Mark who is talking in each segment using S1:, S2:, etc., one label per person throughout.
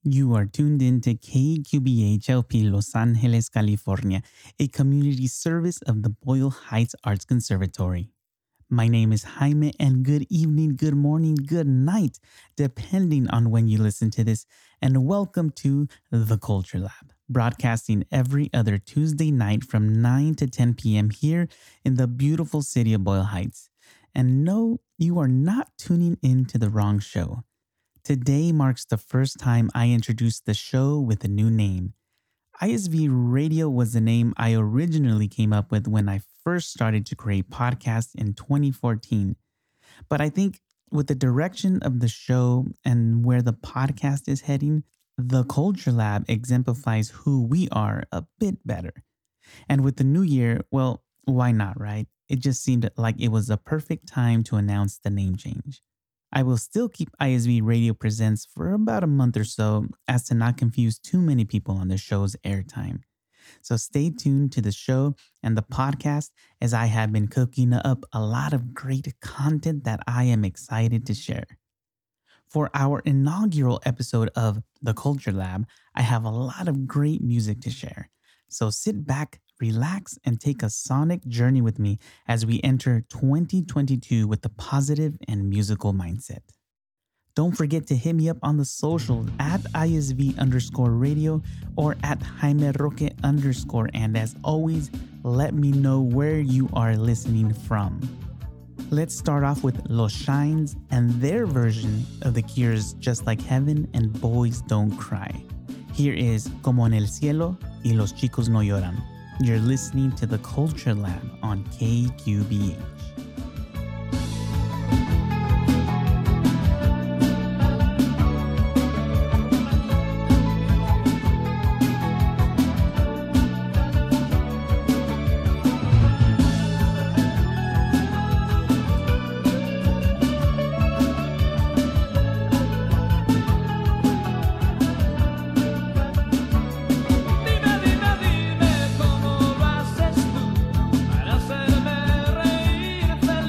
S1: You are tuned in to KQBHLP Los Angeles, California, a community service of the Boyle Heights Arts Conservatory. My name is Jaime, and good evening, good morning, good night, depending on when you listen to this, and welcome to The Culture Lab, broadcasting every other Tuesday night from 9 to 10 p.m. here in the beautiful city of Boyle Heights. And no, you are not tuning in to the wrong show. Today marks the first time I introduced the show with a new name. ISV Radio was the name I originally came up with when I first started to create podcasts in 2014. But I think with the direction of the show and where the podcast is heading, the Culture Lab exemplifies who we are a bit better. And with the new year, well, why not, right? It just seemed like it was the perfect time to announce the name change. I will still keep ISV Radio Presents for about a month or so as to not confuse too many people on the show's airtime. So stay tuned to the show and the podcast as I have been cooking up a lot of great content that I am excited to share. For our inaugural episode of The Culture Lab, I have a lot of great music to share. So sit back, relax, and take a sonic journey with me as we enter 2022 with a positive and musical mindset. Don't forget to hit me up on the socials at ISV_radio or at Jaime Roque _. And as always, let me know where you are listening from. Let's start off with Los Shines and their version of The Cure's Just Like Heaven and Boys Don't Cry. Here is Como en el Cielo y Los Chicos No Lloran. You're listening to The Culture Lab on KQBH.
S2: Dime cómo lo haces tú para hacerme reír feliz.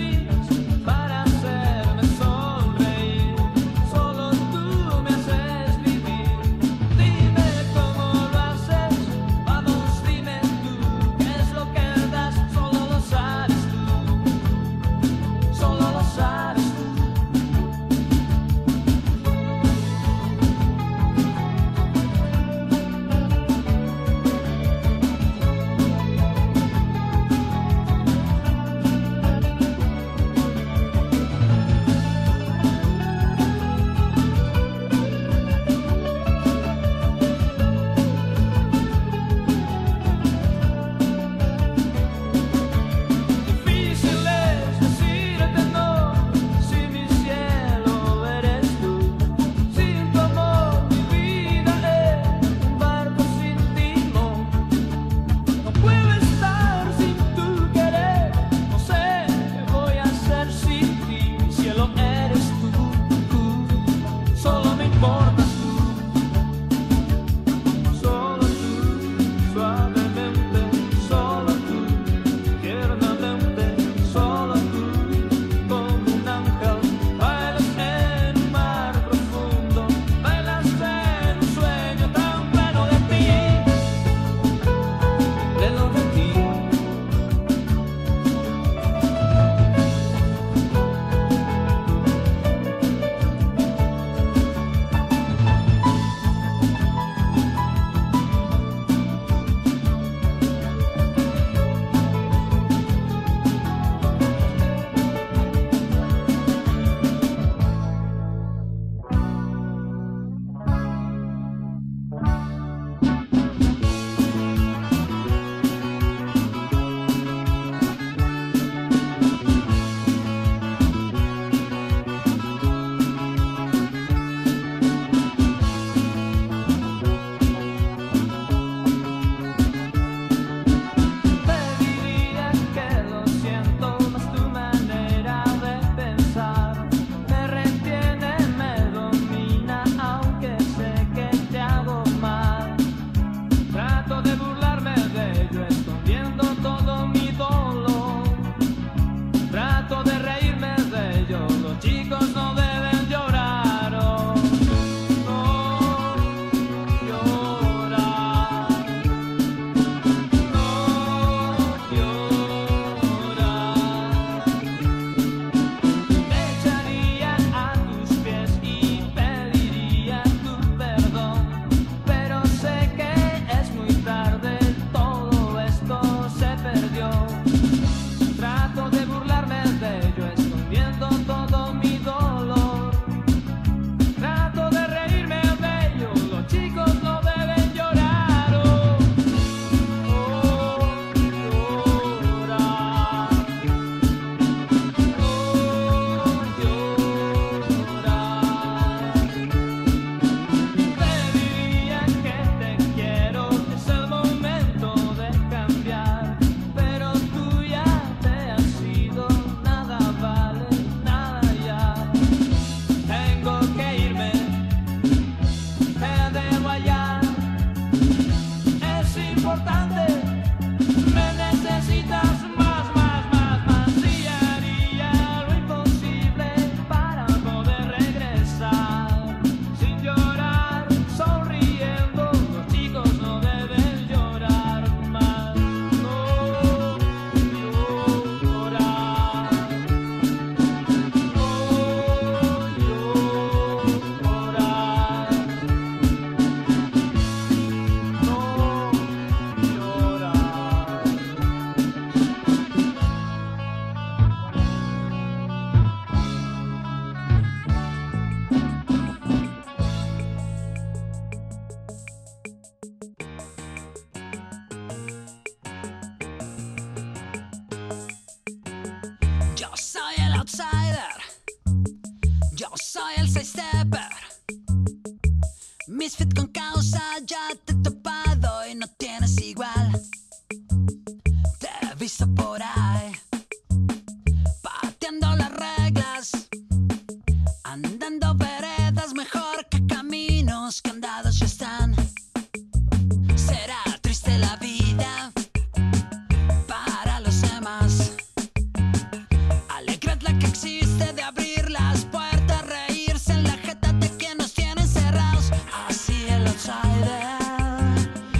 S2: Misfit con causa, ya te he topado y no tienes igual. Te he visto por ahí, pateando las reglas, andando veredas mejor que caminos que andados ya están. Será triste la vida para los demás. Alegred la que existe de abrir las puertas, reírse en la jeta de quien nos tiene encerrados. Así el outsider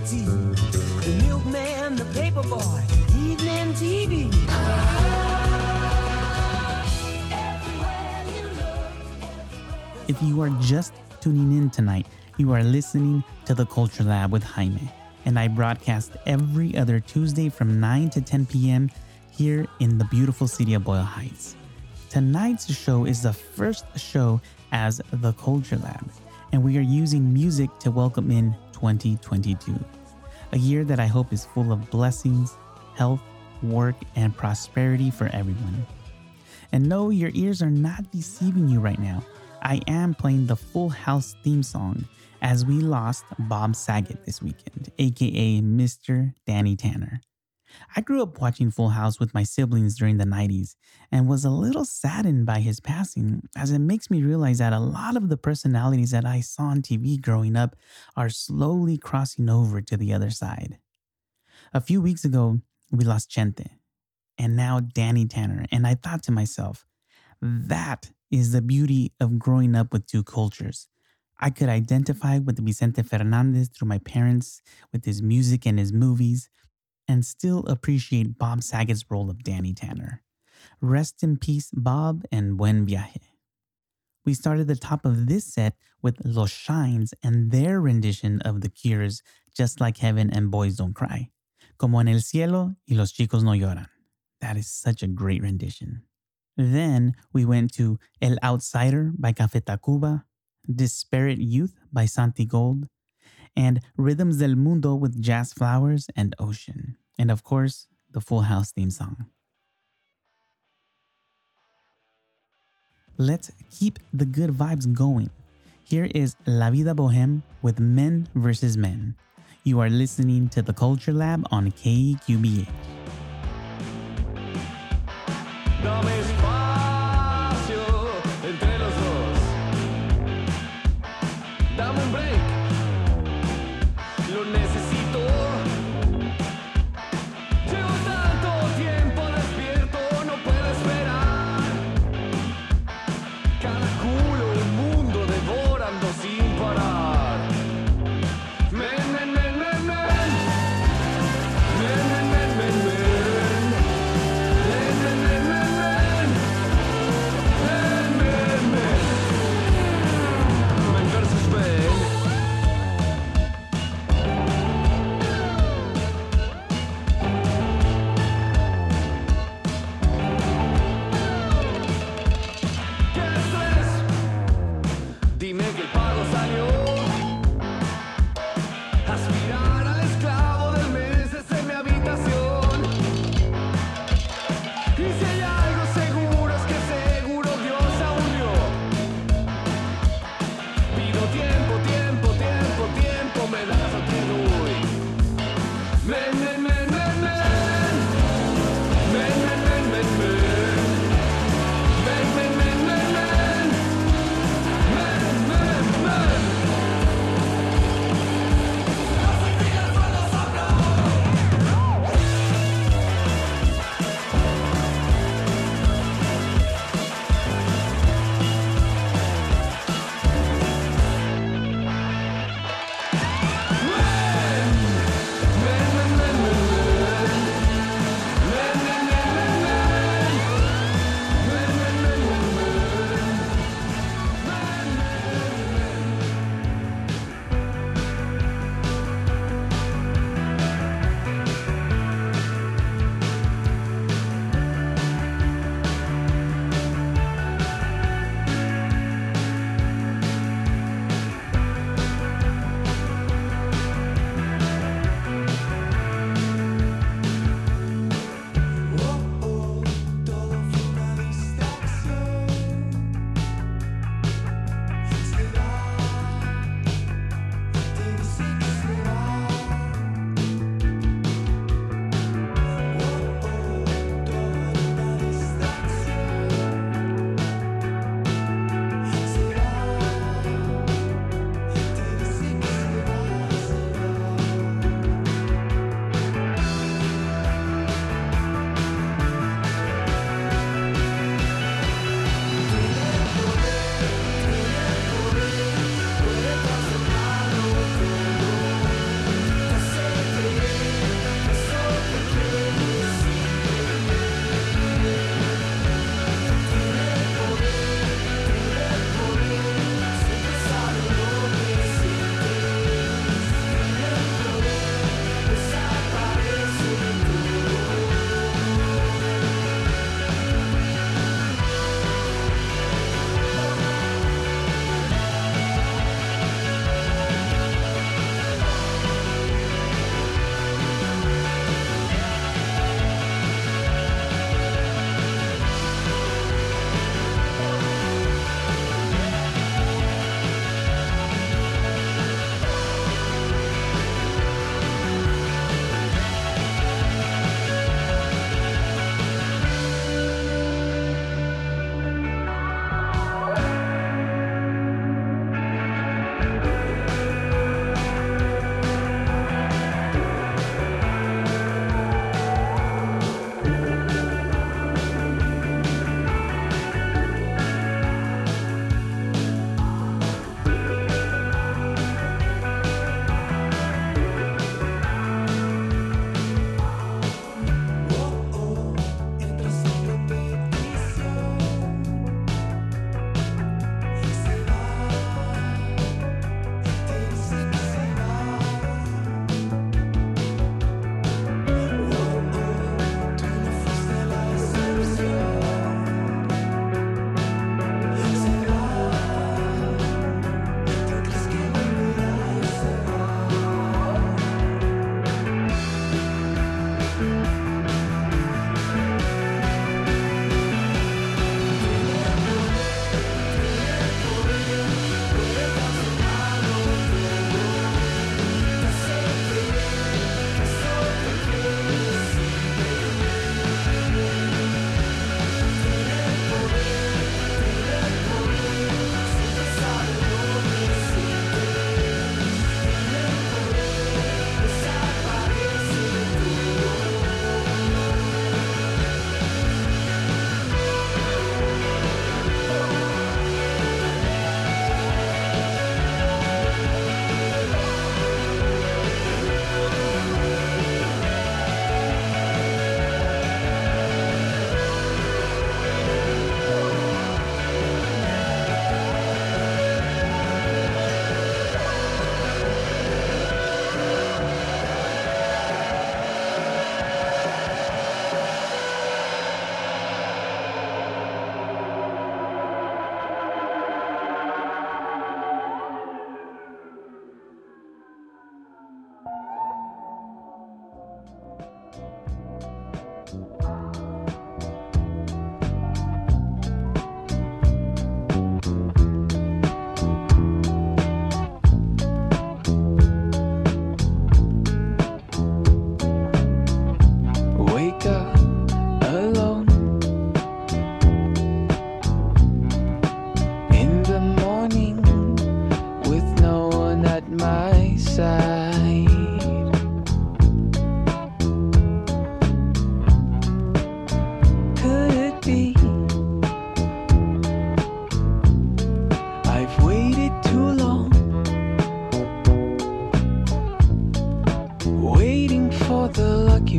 S3: tea. The milkman, the paperboy, evening TV.
S1: If you are just tuning in tonight, you are listening to The Culture Lab with Jaime, and I broadcast every other Tuesday from 9 to 10 p.m. here in the beautiful city of Boyle Heights. Tonight's show is the first show as The Culture Lab, and we are using music to welcome in 2022, a year that I hope is full of blessings, health, work, and prosperity for everyone. And no, your ears are not deceiving you right now. I am playing the Full House theme song as we lost Bob Saget this weekend, aka Mr. Danny Tanner. I grew up watching Full House with my siblings during the 90s and was a little saddened by his passing, as it makes me realize that a lot of the personalities that I saw on TV growing up are slowly crossing over to the other side. A few weeks ago, we lost Chente, and now Danny Tanner, and I thought to myself, that is the beauty of growing up with two cultures. I could identify with Vicente Fernandez through my parents, with his music and his movies, and still appreciate Bob Saget's role of Danny Tanner. Rest in peace, Bob, and buen viaje. We started the top of this set with Los Shines and their rendition of The Cure's Just Like Heaven and Boys Don't Cry, Como en el Cielo y los chicos no lloran. That is such a great rendition. Then we went to El Outsider by Café Tacuba, Disparate Youth by Santi Gold, and Rhythms del Mundo with Jazz Flowers and Ocean. And of course, the Full House theme song. Let's keep the good vibes going. Here is La Vida Bohème with Men vs. Men. You are listening to The Culture Lab on KQBH.
S4: Dame espacio entre los dos. Dame un break. Lo necesito. Llevo tanto tiempo despierto, no puedo esperar. Cada culo el mundo devorando sin parar. Men, men, men, men, men. Men, men, men, men, men. Men, men, men, men, men.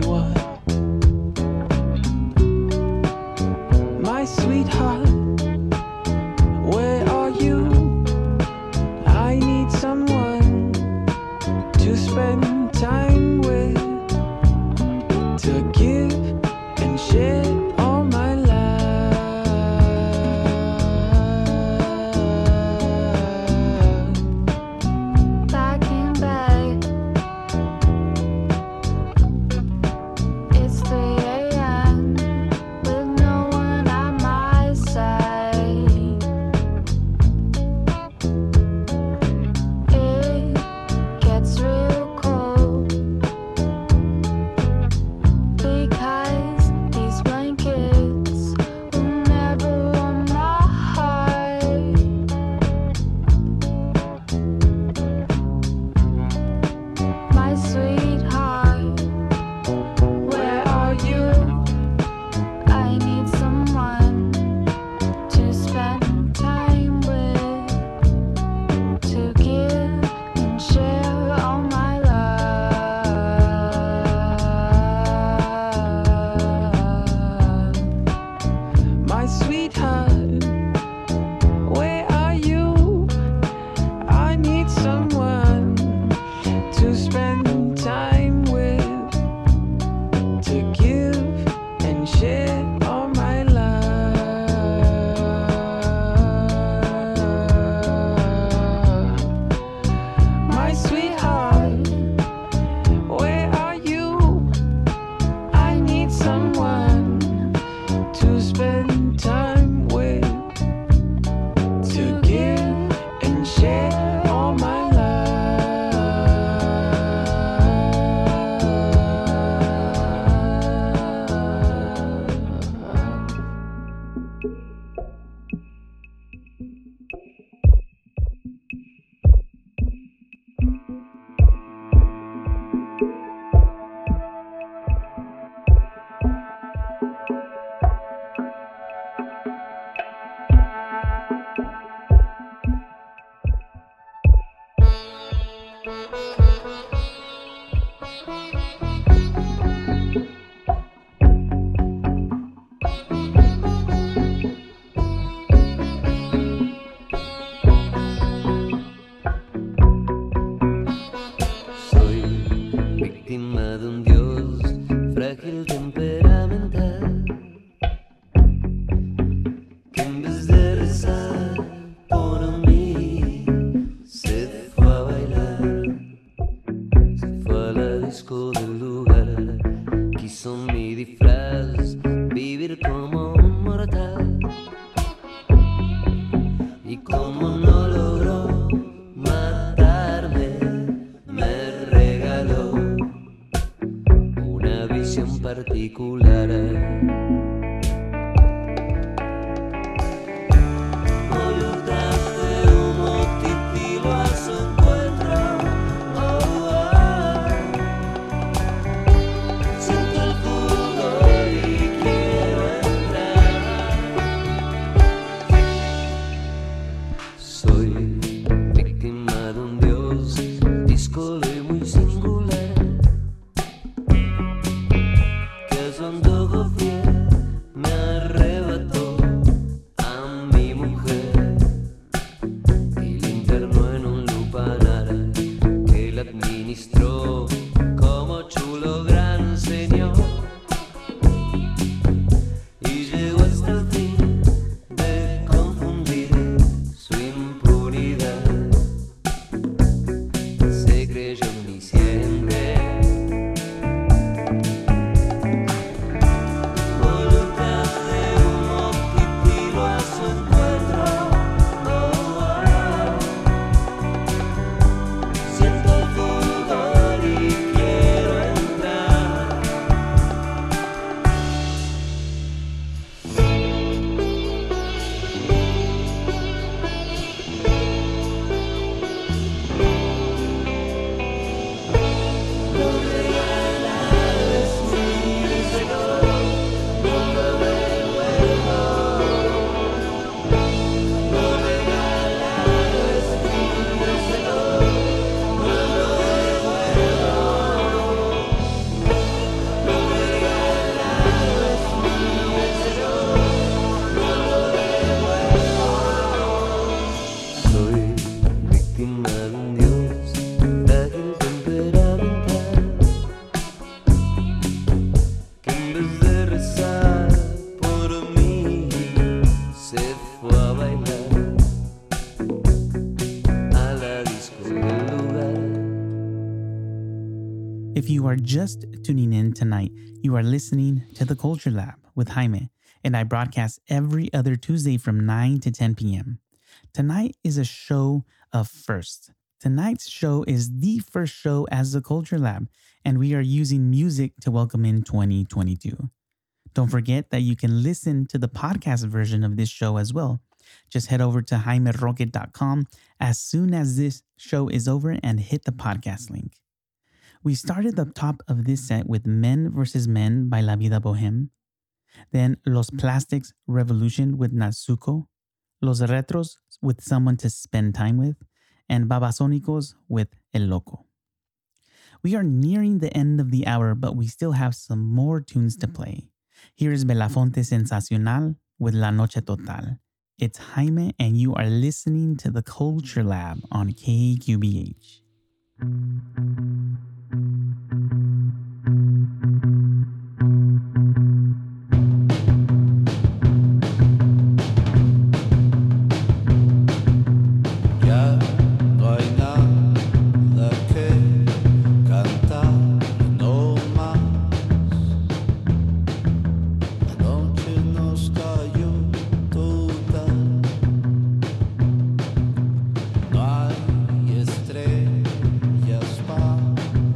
S3: anyone. My sweetheart, where are you? I need someone to spend time with, to give and share all my life.
S5: Back in bed, it's 3 a.m. with no one at my side. It gets real cold because these blankets will never warm my heart. My sweetheart, where are you? I need someone to spend time with, to give and share all my love.
S3: My sweetheart, where are you? I need someone to spend time with, to give and share all my love. My sweetheart, where are you? I need someone to spend time with, to give and share all my love.
S6: Soy víctima de un dios frágil temperamental, que en vez de rezar por mí se fue a bailar, se fue a la disco del lugar, quiso mi disfraz, vivir como un mortal, y como no logró matarme, me regaló una visión particular. Voluntad de humo titilo a su encuentro. Oh, oh. Siento el furor y quiero entrar. Soy víctima de un dios díscolo y muy singular, que a su antojo fiel
S1: If you are just tuning in tonight, you are listening to The Culture Lab with Jaime, and I broadcast every other Tuesday from 9 to 10 p.m. Tonight is a show of firsts. Tonight's show is the first show as The Culture Lab, and we are using music to welcome in 2022. Don't forget that you can listen to the podcast version of this show as well. Just head over to jaimerocket.com as soon as this show is over and hit the podcast link. We started the top of this set with Men vs. Men by La Vida Boheme, then Los Plastics Revolution with Natsuko, Los Retros with Someone to Spend Time With, and Babasónicos with El Loco. We are nearing the end of the hour, but we still have some more tunes to play. Here is Belafonte Sensacional with La Noche Total. It's Jaime, and you are listening to The Culture Lab on KQBH.
S6: Estrellas para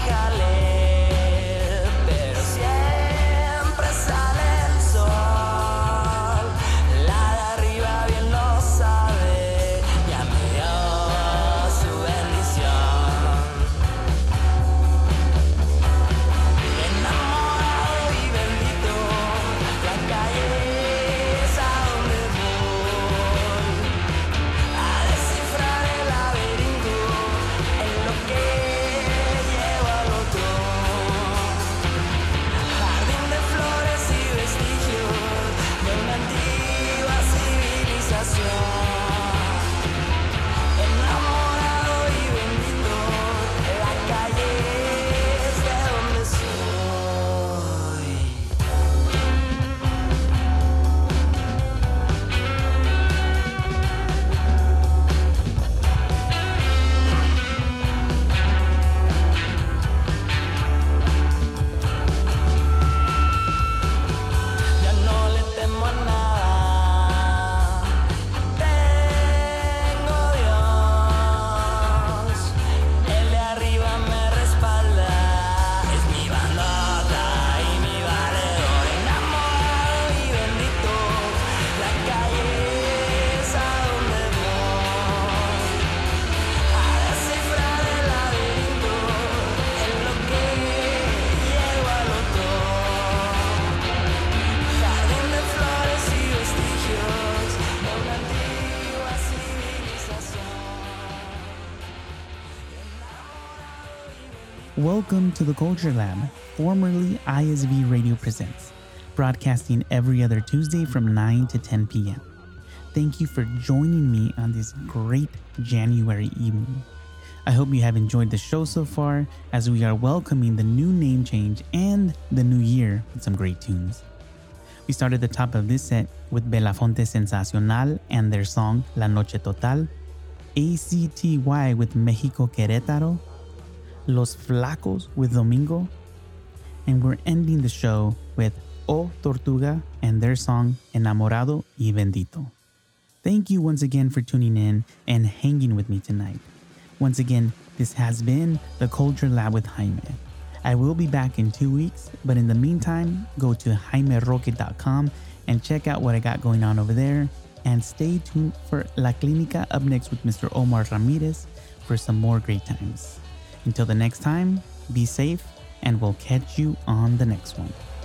S2: déjale, pero siempre sale el sol. La de arriba bien lo sabe, ya me dio su bendición. Enamorado y bendito, la calle es a donde voy, a descifrar el laberinto en lo que llevo al otro. Jardín de flores y vestigios de una antigua civilización. Enamorado y bendito, la calle es de donde soy. Ya no le temo a nada, tengo Dios, el de arriba me respalda, es mi bandota y mi valedor. Enamorado y bendito, la calle es a donde voy, a descifrar el laberinto en lo que llego al otro. Jardín de flores y vestigios de una antigua civilización.
S1: Welcome to the Culture Lab, formerly ISV Radio Presents, broadcasting every other Tuesday from 9 to 10 p.m. Thank you for joining me on this great January evening. I hope you have enjoyed the show so far, as we are welcoming the new name change and the new year with some great tunes. We started the top of this set with Belafonte Sensacional and their song La Noche Total, ACTY with Mexico Querétaro, Los Flacos with Domingo, and we're ending the show with O Tortuga and their song Enamorado y Bendito. Thank you once again for tuning in and hanging with me tonight. Once again, this has been the Culture Lab with Jaime. I will be back in 2 weeks, but in the meantime, go to jaimeroque.com and check out what I got going on over there. And stay tuned for La Clínica up next with Mr. Omar Ramirez for some more great times. Until the next time, be safe, and we'll catch you on the next one.